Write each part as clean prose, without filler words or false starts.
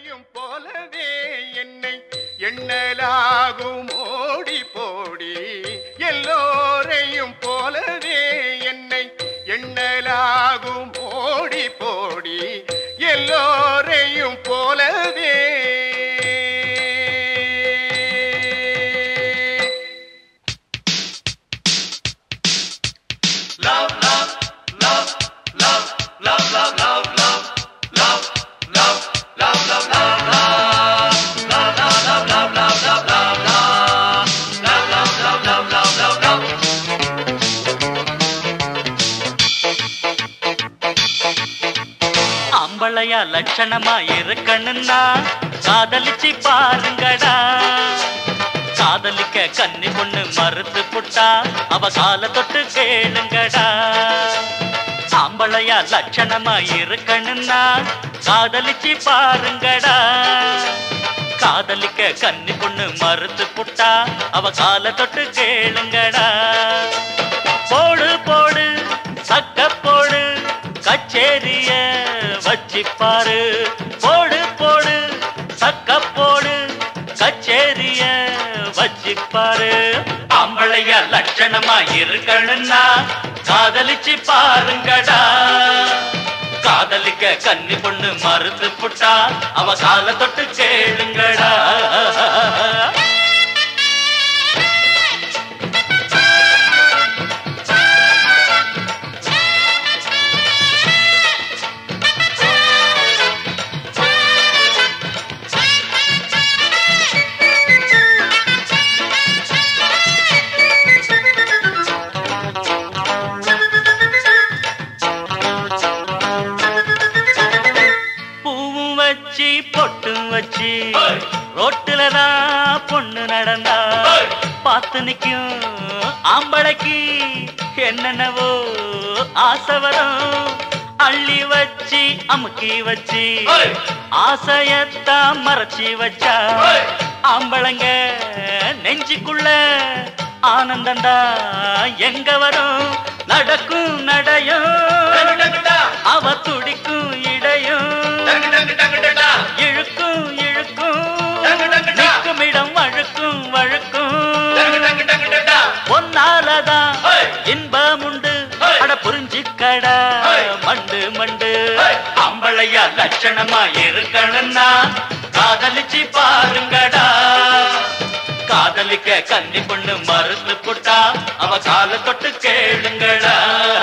எல்லோரையும் போலவே என்னை எண்ணலாகும் ஓடி போடி எல்லோரையும் போலவே என்னை எண்ணலாகும் ஓடி போடி எல்லோரையும் போலவே love love love love love love love love love love love love அம்பளையா லட்சணமா இருக்கணும்னா காதலிச்சு பாருங்கடா. காதலிக்க கன்னி பொண்ணு மறுத்து புட்டா அவ கால தொட்டு கேளுங்கடா. அம்பளையா லட்சணமா இருக்கணும்னா காதலிச்சு பாருங்கடா. காதலிக்க கன்னி பொண்ணு மறுத்து புட்டா அவ கால தொட்டு கேளுங்கடா. போடு போடு சக்க போடு கச்சேரிய வச்சிப்பாரு. போடு போடு சக்க போடு கச்சேரிய வச்சிப்பாரு. அம்பளைய லட்சணமா இருக்கணும்னா காதலிச்சு பாருங்கடா. காதலிக்க கன்னி பொண்ணு மறுத்து புட்டா அவ கால தொட்டு கேளுங்கடா. பொட்டும் வச்சு ரோட்டுலதான் பொண்ணு நடந்தா பார்த்து நிக்கும் ஆம்பளைக்கு என்னென்னவோ ஆசை வரும். அள்ளி வச்சு அமுக்கி வச்சு ஆசையத்தான் மறைச்சி வச்சா ஆம்பளைங்க நெஞ்சுக்குள்ள ஆனந்தந்தா எங்க வரும். நடக்கும் நடையும் அவ துடிக்கும் இடையும் இழுக்கும் இழுக்கும் நிற்கும் இடம் வழுக்கும் வழுக்கும். பொன்னாலதான் இன்பம் உண்டு அட புரிஞ்சுக்கடா மண்டு மண்டு. அம்பளையா லட்சணமா இருக்கணும்னா காதலிச்சு பாருங்கடா. காதலிக்க கன்னி பொண்ணு மறுத்து புட்டா அவ கால தொட்டு கேளுங்கடா.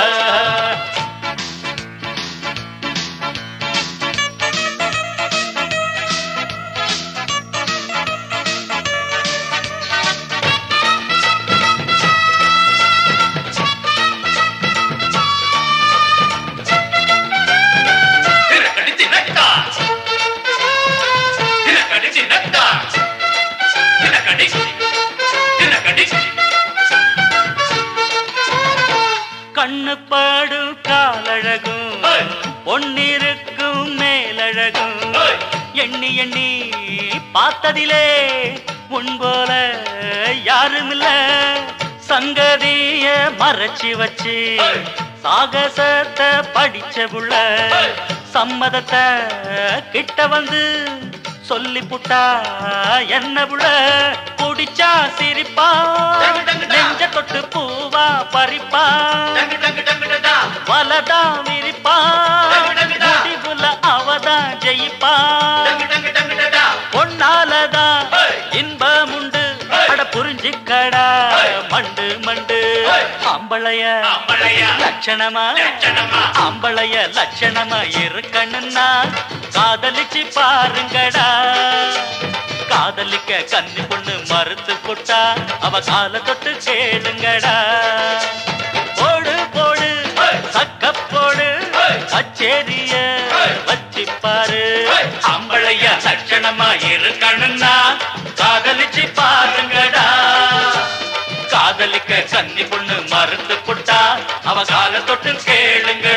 கண்ணு பாடும் காலழகும் பொன்னிருக்கும் மேலழகும் எண்ணி எண்ணி பார்த்ததிலே முன்போல யாருமில்ல. சங்கதிய மறைச்சி வச்சு சாகசத்தை படிச்ச புள்ள சம்மதத்தை கிட்ட வந்து சொல்லி புட்டா என்ன புள்ள. குடிச்சா சிரிப்பா நெஞ்ச தொட்டு பூவா பறிப்பா வலதா விரிப்பா முடிவுல அவதான் ஜெயிப்பா. பொன்னாலதான் இன்பம் உண்டு அட புரிஞ்சுக்கடா மண்டு மண்டு. அம்பளைய லட்சணமா அம்பளைய லட்சணமா இருக்கணும்னா காதலிச்சு பாருங்கடா. காதலிக்க கன்னி பொண்ணு மறுத்து புட்டா அவ கால தொட்டு கேளுங்கடா. போடு போடு சக்க போடு கச்சேரிய வச்சிப்பாரு. அம்பளைய லட்சணமா இருக்கணும்னா காதலிச்சு பாருங்கடா. காதலிக்க கன்னி பொண்ணு மறுத்து புட்டா அவ கால தொட்டு கேளுங்க.